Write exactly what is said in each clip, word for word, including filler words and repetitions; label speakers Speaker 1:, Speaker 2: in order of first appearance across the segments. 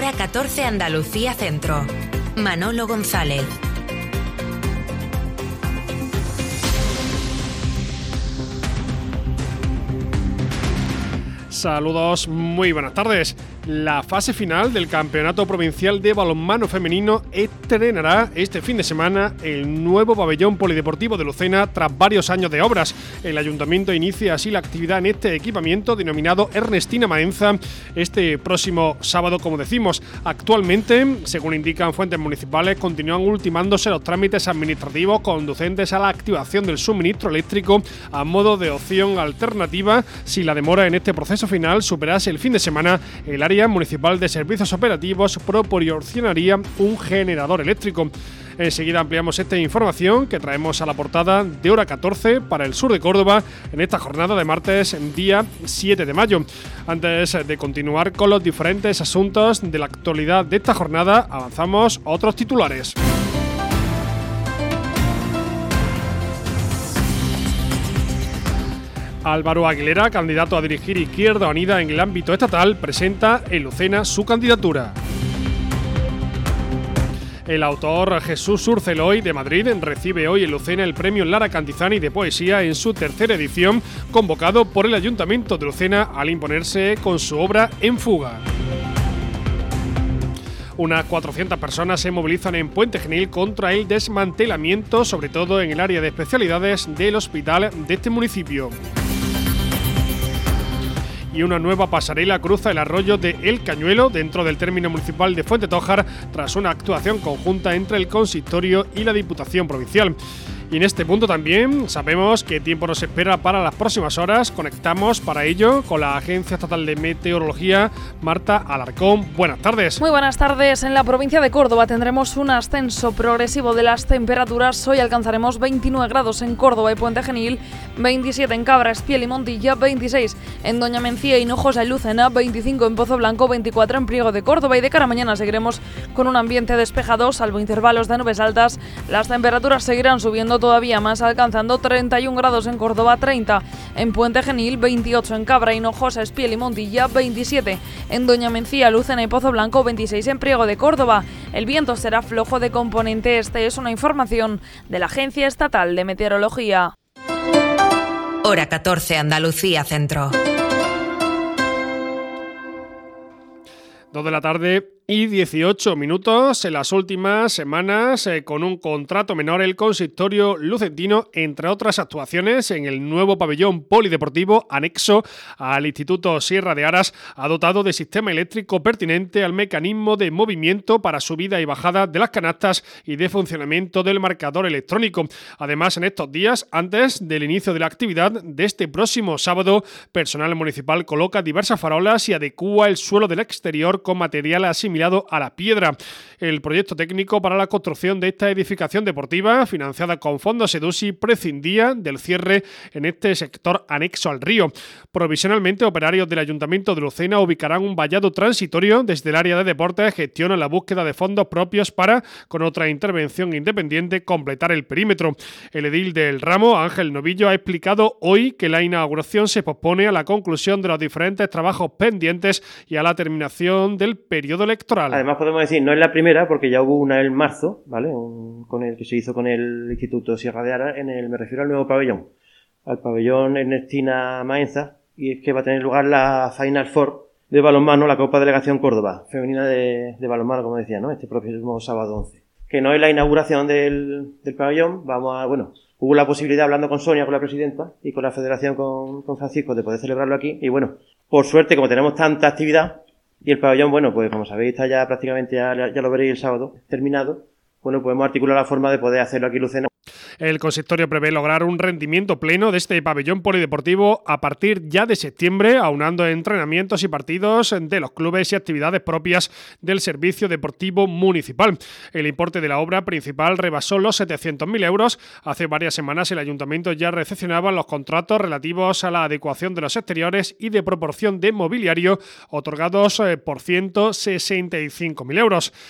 Speaker 1: Hora catorce Andalucía Centro. Manolo González.
Speaker 2: Saludos, muy buenas tardes. La fase final del Campeonato Provincial de Balonmano Femenino estrenará este fin de semana el nuevo pabellón polideportivo de Lucena tras varios años de obras. El Ayuntamiento inicia así la actividad en este equipamiento denominado Ernestina Maenza este próximo sábado, como decimos. Actualmente, según indican fuentes municipales, continúan ultimándose los trámites administrativos conducentes a la activación del suministro eléctrico a modo de opción alternativa si la demora en este proceso final superase el fin de semana. El área municipal de servicios operativos proporcionaría un generador eléctrico. Enseguida ampliamos esta información que traemos a la portada de Hora catorce para el sur de Córdoba en esta jornada de martes, día siete de mayo. Antes de continuar con los diferentes asuntos de la actualidad de esta jornada, avanzamos a otros titulares. Álvaro Aguilera, candidato a dirigir Izquierda Unida en el ámbito estatal, presenta en Lucena su candidatura. El autor Jesús Urceloy de Madrid recibe hoy en Lucena el premio Lara Cantizani de Poesía en su tercera edición, convocado por el Ayuntamiento de Lucena al imponerse con su obra En Fuga. Unas cuatrocientas personas se movilizan en Puente Genil contra el desmantelamiento, sobre todo en el área de especialidades del hospital de este municipio. Y una nueva pasarela cruza el arroyo de El Cañuelo dentro del término municipal de Fuentetójar tras una actuación conjunta entre el consistorio y la Diputación Provincial. Y en este punto también sabemos qué tiempo nos espera para las próximas horas. Conectamos para ello con la Agencia Estatal de Meteorología, Marta Alarcón. Buenas tardes.
Speaker 3: Muy buenas tardes. En la provincia de Córdoba tendremos un ascenso progresivo de las temperaturas. Hoy alcanzaremos veintinueve grados en Córdoba y Puente Genil, veintisiete en Cabra, Espiel y Montilla, veintiséis en Doña Mencía, Hinojosa y Lucena, veinticinco en Pozo Blanco, veinticuatro en Priego de Córdoba. Y de cara a mañana seguiremos con un ambiente despejado, salvo intervalos de nubes altas. Las temperaturas seguirán subiendo todavía más, alcanzando treinta y un grados en Córdoba, treinta en Puente Genil, veintiocho en Cabra, Hinojosa, Espiel y Montilla, veintisiete en Doña Mencía, Lucena y Pozo Blanco, veintiséis en Priego de Córdoba. El viento será flojo de componente este. Es una información de la Agencia Estatal de Meteorología.
Speaker 1: Hora catorce Andalucía Centro.
Speaker 2: Dos de la tarde y dieciocho minutos. En las últimas semanas, eh, con un contrato menor, el consistorio lucentino, entre otras actuaciones, en el nuevo pabellón polideportivo anexo al Instituto Sierra de Aras, ha dotado de sistema eléctrico pertinente al mecanismo de movimiento para subida y bajada de las canastas y de funcionamiento del marcador electrónico. Además, en estos días, antes del inicio de la actividad de este próximo sábado, personal municipal coloca diversas farolas y adecúa el suelo del exterior con material asimilado a la piedra. El proyecto técnico para la construcción de esta edificación deportiva, financiada con fondos EDUSI, prescindía del cierre en este sector anexo al río. Provisionalmente, operarios del Ayuntamiento de Lucena ubicarán un vallado transitorio desde el área de deportes, gestionan la búsqueda de fondos propios para, con otra intervención independiente, completar el perímetro. El edil del ramo, Ángel Novillo, ha explicado hoy que la inauguración se pospone a la conclusión de los diferentes trabajos pendientes y a la terminación del periodo electoral.
Speaker 4: Además, podemos decir, no es la primera, porque ya hubo una en marzo, ¿vale? Un, con el que se hizo con el Instituto Sierra de Aras, en el, me refiero al nuevo pabellón, al pabellón Ernestina Maenza, y es que va a tener lugar la Final Four de balonmano, la Copa Delegación Córdoba, femenina de, de balonmano, como decía, ¿no? Este próximo sábado once. Que no es la inauguración del, del pabellón, vamos a, bueno, hubo la posibilidad, hablando con Sonia, con la presidenta, y con la federación, con, con Francisco, de poder celebrarlo aquí, y bueno, por suerte, como tenemos tanta actividad, y el pabellón, bueno, pues como sabéis, está ya prácticamente, ya, ya lo veréis el sábado, terminado. Bueno, podemos articular la forma de poder hacerlo aquí en Lucena.
Speaker 2: El consistorio prevé lograr un rendimiento pleno de este pabellón polideportivo a partir ya de septiembre, aunando entrenamientos y partidos de los clubes y actividades propias del Servicio Deportivo Municipal. El importe de la obra principal rebasó los setecientos mil euros. Hace varias semanas el Ayuntamiento ya recepcionaba los contratos relativos a la adecuación de los exteriores y de proporción de mobiliario otorgados por ciento sesenta y cinco mil euros.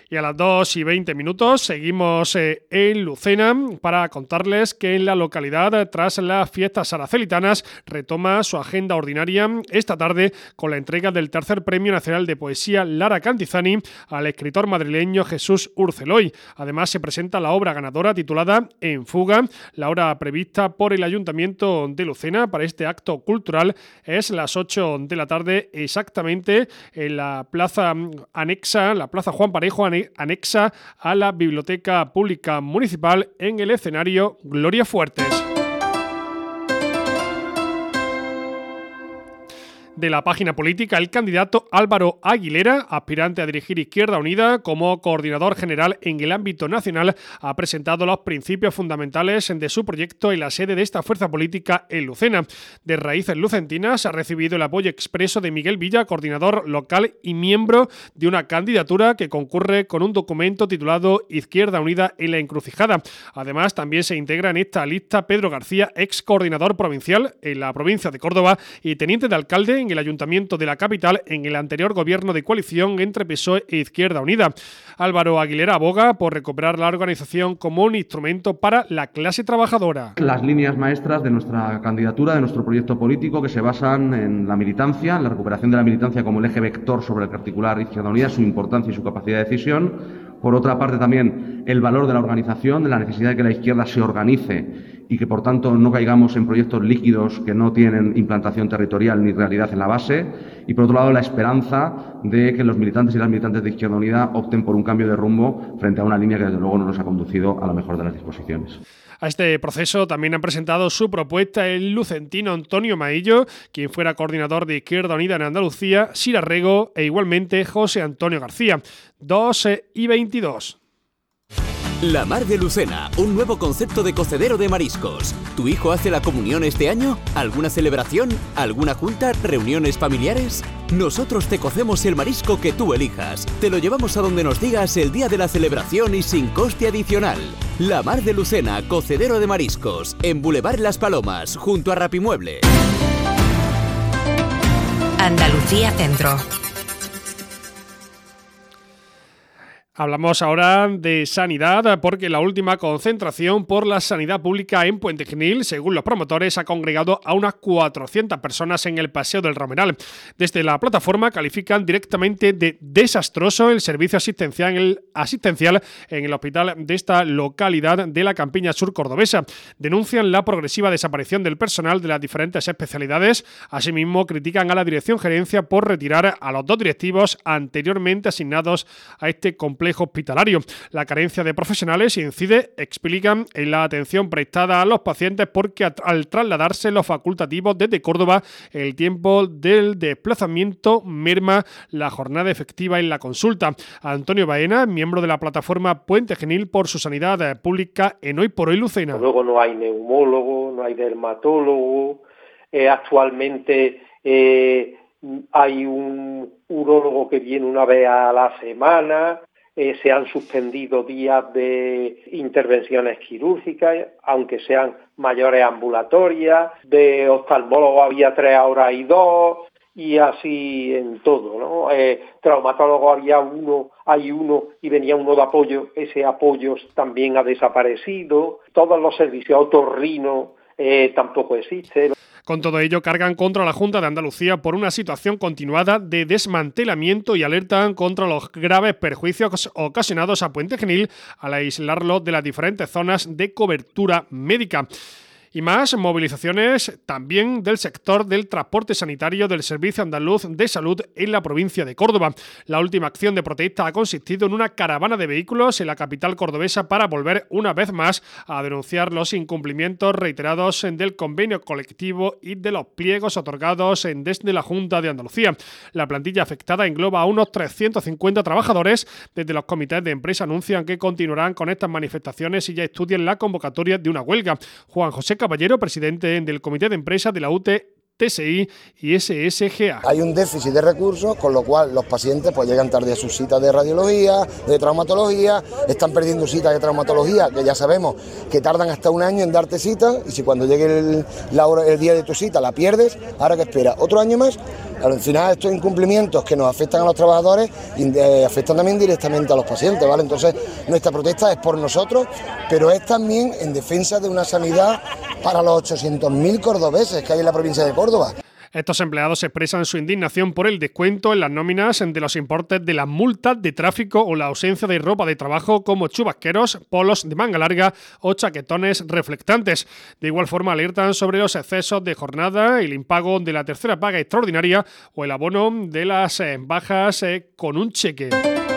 Speaker 2: Y a las dos y veinte minutos seguimos eh, en Lucena para contarles que en la localidad, tras las fiestas aracelitanas, retoma su agenda ordinaria esta tarde con la entrega del tercer Premio Nacional de Poesía Lara Cantizani al escritor madrileño Jesús Urceloy. Además, se presenta la obra ganadora titulada En Fuga. La hora prevista por el Ayuntamiento de Lucena para este acto cultural es las ocho de la tarde, exactamente en la plaza anexa, la plaza Juan Parejo, anexa a la Biblioteca Pública Municipal, en el escenario Gloria Fuertes. De la página política, el candidato Álvaro Aguilera, aspirante a dirigir Izquierda Unida como coordinador general en el ámbito nacional, ha presentado los principios fundamentales de su proyecto en la sede de esta fuerza política en Lucena. De raíces lucentinas, ha recibido el apoyo expreso de Miguel Villa, coordinador local y miembro de una candidatura que concurre con un documento titulado Izquierda Unida en la encrucijada. Además, también se integra en esta lista Pedro García, ex coordinador provincial en la provincia de Córdoba y teniente de alcalde en el Ayuntamiento de la capital en el anterior gobierno de coalición entre P S O E e Izquierda Unida. Álvaro Aguilera aboga por recuperar la organización como un instrumento para la clase trabajadora.
Speaker 5: Las líneas maestras de nuestra candidatura, de nuestro proyecto político, que se basan en la militancia, en la recuperación de la militancia como el eje vector sobre el que articular Izquierda Unida, su importancia y su capacidad de decisión. Por otra parte, también el valor de la organización, de la necesidad de que la izquierda se organice y que, por tanto, no caigamos en proyectos líquidos que no tienen implantación territorial ni realidad en la base. Y, por otro lado, la esperanza de que los militantes y las militantes de Izquierda Unida opten por un cambio de rumbo frente a una línea que, desde luego, no nos ha conducido a la mejor de las disposiciones.
Speaker 2: A este proceso también han presentado su propuesta el lucentino Antonio Maillo, quien fuera coordinador de Izquierda Unida en Andalucía, Sira Rego e igualmente José Antonio García. dos y veintidós.
Speaker 6: La Mar de Lucena, un nuevo concepto de cocedero de mariscos. ¿Tu hijo hace la comunión este año? ¿Alguna celebración? ¿Alguna junta? ¿Reuniones familiares? Nosotros te cocemos el marisco que tú elijas. Te lo llevamos a donde nos digas el día de la celebración y sin coste adicional. La Mar de Lucena, cocedero de mariscos, en Boulevard Las Palomas, junto a Rapimueble.
Speaker 1: Andalucía Centro.
Speaker 2: Hablamos ahora de sanidad, porque la última concentración por la sanidad pública en Puente Genil, según los promotores, ha congregado a unas cuatrocientas personas en el Paseo del Romeral. Desde la plataforma califican directamente de desastroso el servicio asistencial en el, asistencial en el hospital de esta localidad de la campiña sur cordobesa. Denuncian la progresiva desaparición del personal de las diferentes especialidades. Asimismo, critican a la Dirección Gerencia por retirar a los dos directivos anteriormente asignados a este complejo hospitalario. La carencia de profesionales incide, explican, en la atención prestada a los pacientes, porque al trasladarse los facultativos desde Córdoba, el tiempo del desplazamiento merma la jornada efectiva en la consulta. Antonio Baena, miembro de la plataforma Puente Genil por su sanidad pública en Hoy por Hoy Lucena.
Speaker 7: Luego no hay neumólogo, no hay dermatólogo, eh, actualmente eh, hay un urólogo que viene una vez a la semana. Eh, se han suspendido días de intervenciones quirúrgicas, aunque sean mayores ambulatorias. De oftalmólogo había tres horas y dos, y así en todo, ¿no? Eh, traumatólogo había uno, hay uno y venía uno de apoyo. Ese apoyo también ha desaparecido. Todos los servicios, otorrino eh, tampoco existe.
Speaker 2: Con todo ello, cargan contra la Junta de Andalucía por una situación continuada de desmantelamiento y alertan contra los graves perjuicios ocasionados a Puente Genil al aislarlo de las diferentes zonas de cobertura médica. Y más movilizaciones también del sector del transporte sanitario del Servicio Andaluz de Salud en la provincia de Córdoba. La última acción de protesta ha consistido en una caravana de vehículos en la capital cordobesa para volver una vez más a denunciar los incumplimientos reiterados del convenio colectivo y de los pliegos otorgados desde la Junta de Andalucía. La plantilla afectada engloba a unos trescientos cincuenta trabajadores. Desde los comités de empresa anuncian que continuarán con estas manifestaciones y ya estudian la convocatoria de una huelga. Juan José Caballero, presidente del Comité de Empresa de la U T T S I y S S G A.
Speaker 8: Hay un déficit de recursos, con lo cual los pacientes pues llegan tarde a sus citas de radiología, de traumatología, están perdiendo citas de traumatología, que ya sabemos que tardan hasta un año en darte cita, y si cuando llegue el, la hora, el día de tu cita la pierdes, ahora que espera otro año más Al final estos incumplimientos que nos afectan a los trabajadores eh, afectan también directamente a los pacientes, ¿vale? Entonces nuestra protesta es por nosotros, pero es también en defensa de una sanidad para los ochocientos mil cordobeses que hay en la provincia de Córdoba.
Speaker 2: Estos empleados expresan su indignación por el descuento en las nóminas de los importes de las multas de tráfico o la ausencia de ropa de trabajo como chubasqueros, polos de manga larga o chaquetones reflectantes. De igual forma alertan sobre los excesos de jornada, el impago de la tercera paga extraordinaria o el abono de las eh, bajas eh, con un cheque.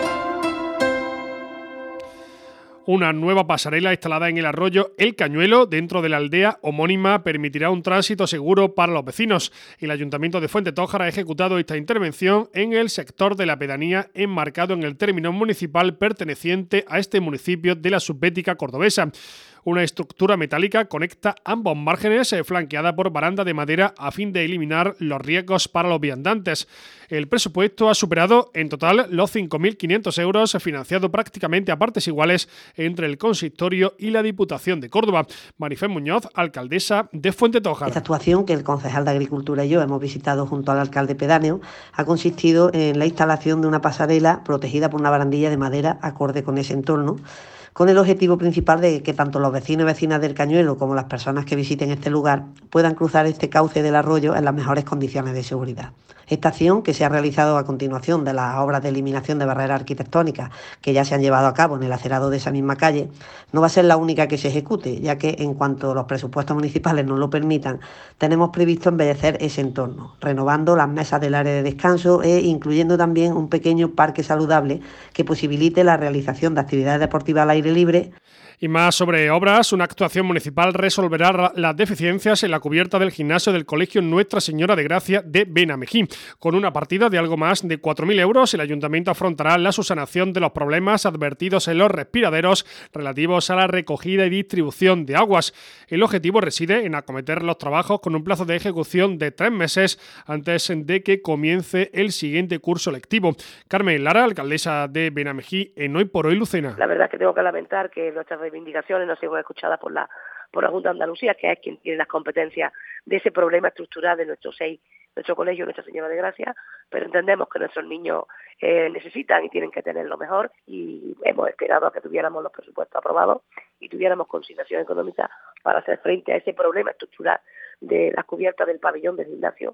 Speaker 2: Una nueva pasarela instalada en el arroyo El Cañuelo, dentro de la aldea homónima, permitirá un tránsito seguro para los vecinos. El Ayuntamiento de Fuentetójar ha ejecutado esta intervención en el sector de la pedanía enmarcado en el término municipal perteneciente a este municipio de la subbética cordobesa. Una estructura metálica conecta ambos márgenes, eh, flanqueada por baranda de madera a fin de eliminar los riesgos para los viandantes. El presupuesto ha superado en total los cinco mil quinientos euros, financiado prácticamente a partes iguales entre el consistorio y la Diputación de Córdoba. Marifé Muñoz, alcaldesa de Fuentetójar.
Speaker 9: Esta actuación, que el concejal de Agricultura y yo hemos visitado junto al alcalde pedáneo, ha consistido en la instalación de una pasarela protegida por una barandilla de madera acorde con ese entorno, con el objetivo principal de que tanto los vecinos y vecinas del Cañuelo como las personas que visiten este lugar puedan cruzar este cauce del arroyo en las mejores condiciones de seguridad. Esta acción, que se ha realizado a continuación de las obras de eliminación de barreras arquitectónicas que ya se han llevado a cabo en el acerado de esa misma calle, no va a ser la única que se ejecute, ya que en cuanto los presupuestos municipales nos lo permitan, tenemos previsto embellecer ese entorno, renovando las mesas del área de descanso e incluyendo también un pequeño parque saludable que posibilite la realización de actividades deportivas al aire libre.
Speaker 2: Y más sobre obras, una actuación municipal resolverá las deficiencias en la cubierta del gimnasio del Colegio Nuestra Señora de Gracia de Benamejí. Con una partida de algo más de cuatro mil euros, el ayuntamiento afrontará la subsanación de los problemas advertidos en los respiraderos relativos a la recogida y distribución de aguas. El objetivo reside en acometer los trabajos con un plazo de ejecución de tres meses antes de que comience el siguiente curso lectivo. Carmen Lara, alcaldesa de Benamejí, en Hoy por Hoy Lucena.
Speaker 10: La verdad es que tengo que lamentar que nuestras reivindicaciones no sean escuchadas por la por la Junta de Andalucía, que es quien tiene las competencias de ese problema estructural de nuestro seis, nuestro colegio Nuestra Señora de Gracia, pero entendemos que nuestros niños eh, necesitan y tienen que tener lo mejor, y hemos esperado a que tuviéramos los presupuestos aprobados y tuviéramos consignación económica para hacer frente a ese problema estructural de las cubiertas del pabellón del gimnasio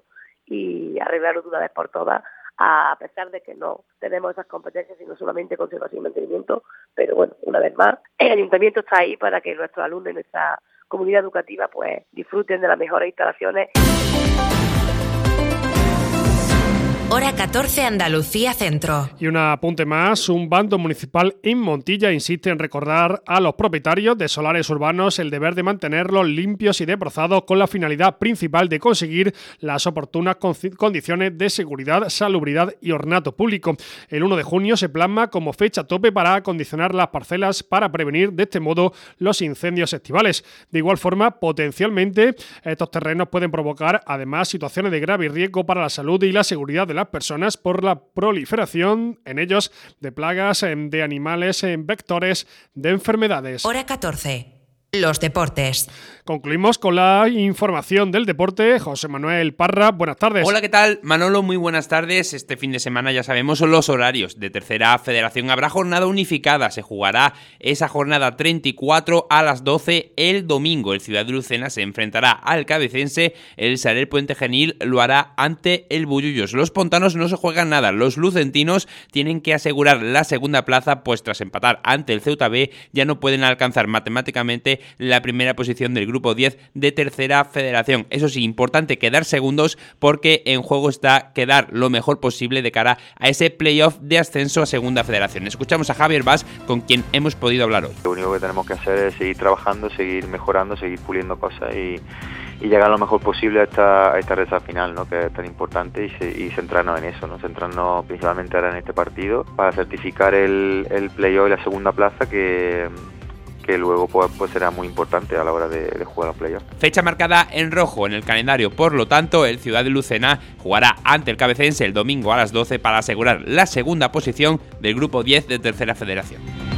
Speaker 10: y arreglarlo de una vez por todas, a pesar de que no tenemos esas competencias, sino solamente conservación y mantenimiento. Pero bueno, una vez más, el ayuntamiento está ahí para que nuestros alumnos y nuestra comunidad educativa pues disfruten de las mejores instalaciones.
Speaker 1: Hora catorce, Andalucía Centro.
Speaker 2: Y un apunte más, un bando municipal en Montilla insiste en recordar a los propietarios de solares urbanos el deber de mantenerlos limpios y desbrozados con la finalidad principal de conseguir las oportunas condiciones de seguridad, salubridad y ornato público. El uno de junio se plasma como fecha tope para acondicionar las parcelas para prevenir de este modo los incendios estivales. De igual forma, potencialmente, estos terrenos pueden provocar además situaciones de grave riesgo para la salud y la seguridad de las personas por la proliferación en ellos de plagas, de animales, vectores de enfermedades.
Speaker 1: Hora catorce. Los deportes.
Speaker 2: Concluimos con la información del deporte. José Manuel Parra, buenas tardes.
Speaker 11: Hola, ¿qué tal? Manolo, muy buenas tardes. Este fin de semana, ya sabemos, son los horarios de Tercera Federación. Habrá jornada unificada. Se jugará esa jornada treinta y cuatro a las doce el domingo. El Ciudad de Lucena se enfrentará al cabecense. El Sarel Puente Genil lo hará ante el Bullullos. Los pontanos no se juegan nada. Los lucentinos tienen que asegurar la segunda plaza, pues tras empatar ante el Ceuta B ya no pueden alcanzar matemáticamente la primera posición del grupo diez de Tercera Federación. Eso sí, importante quedar segundos porque en juego está quedar lo mejor posible de cara a ese playoff de ascenso a Segunda Federación. Escuchamos a Javier Vaz, con quien hemos podido hablar hoy.
Speaker 12: Lo único que tenemos que hacer es seguir trabajando, seguir mejorando, seguir puliendo cosas y, y llegar lo mejor posible a esta, a esta recta final, ¿no? Que es tan importante, y, se, y centrarnos en eso, ¿no? Centrarnos principalmente ahora en este partido para certificar el, el playoff y la segunda plaza, que que luego pues, pues será muy importante a la hora de, de jugar a playoff.
Speaker 11: Fecha marcada en rojo en el calendario, por lo tanto el Ciudad de Lucena jugará ante el cabecense el domingo a las doce para asegurar la segunda posición del grupo diez de Tercera Federación.